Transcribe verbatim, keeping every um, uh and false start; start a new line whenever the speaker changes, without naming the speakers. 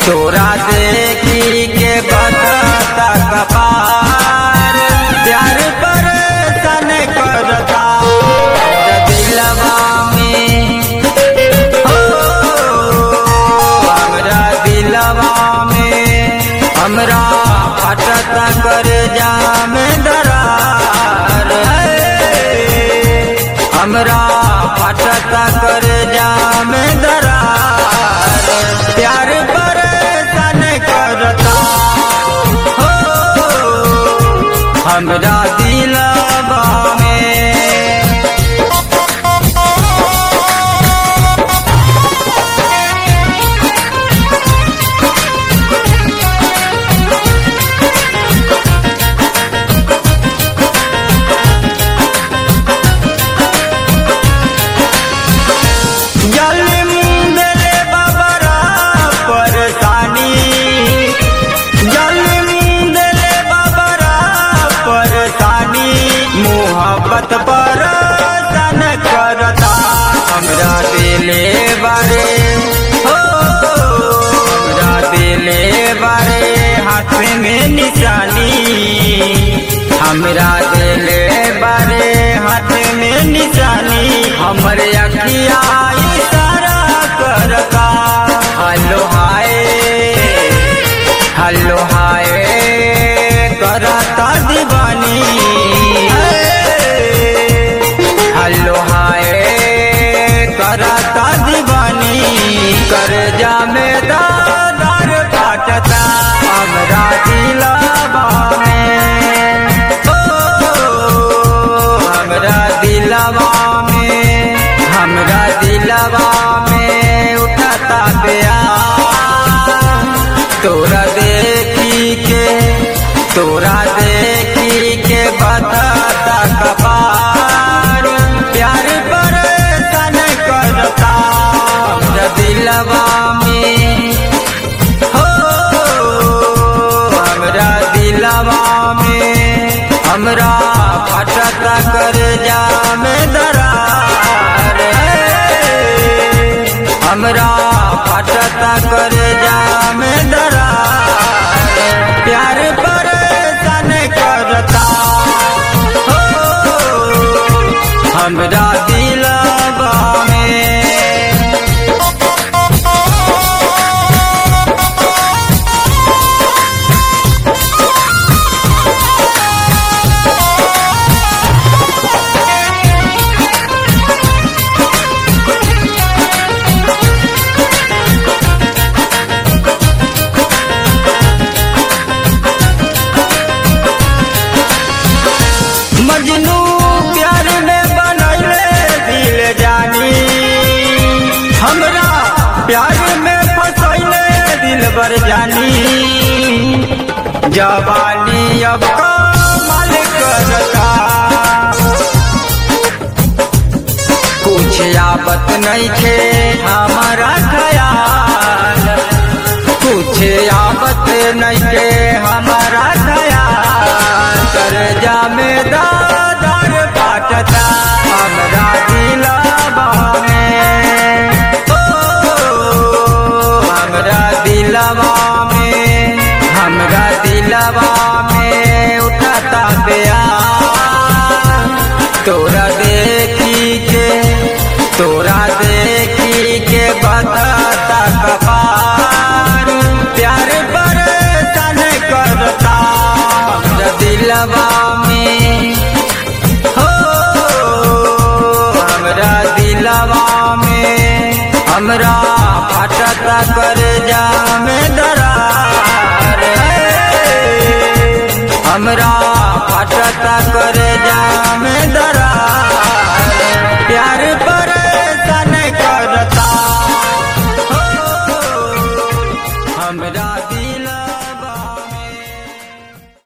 तोरा देखी के बता कपार प्यार पर सन करता दिलवा में हो हमरा दिलवा में हमरा फटता कर जाम दरार हमरा फटता कर जाम दरार प्यार पर सन करता हो हमरा दिलवा में। मोहब्बत पर सन करता हमरा दिले बारे हो हमरा दिले बारे हाथ में निशानी हमरा दिले बारे हाथ में निशानी हमरे अखिया इशारा करता हेलो हाय हेलो हाय करता दीवानी हेलो हाय करता दीवानी कर जा में दादर काटता हमरा दिलवा में ओ हमरा दिलवा में हमरा दिलवा में उठाता प्यार तोरा देखी के तोरा देखी के बताता कपार प्यार पर सन करता हमरा दिलवा में हो हमरा दिलवा में हमरा फटता कर जाम दरार हमरा फटता कर जाम दरार प्यार पर सन करता हो हमरा दिलवा में। मजनू प्यार में बनैले दिल जानी हमरा प्यार में फसैले दिल बर जानी जवानी अब कमाल करता कुछ आबत नहीं खे हमारा ख्याल कुछ आबत नहीं खे हमारा ख्याल कर जा में दादर काटता हमरा दिलवा में ओ हमरा दिलवा में हमरा दिलवा में उठाता प्यार तोरा देखी के तोरा देखी के बताता कपार प्यार पर सन करता हमरा दिलवा में हो हमरा दिलवा में हमरा फटता कर जाम दरार हमरा फटता कर जाम दरार प्यार पर सन करता हो हमरा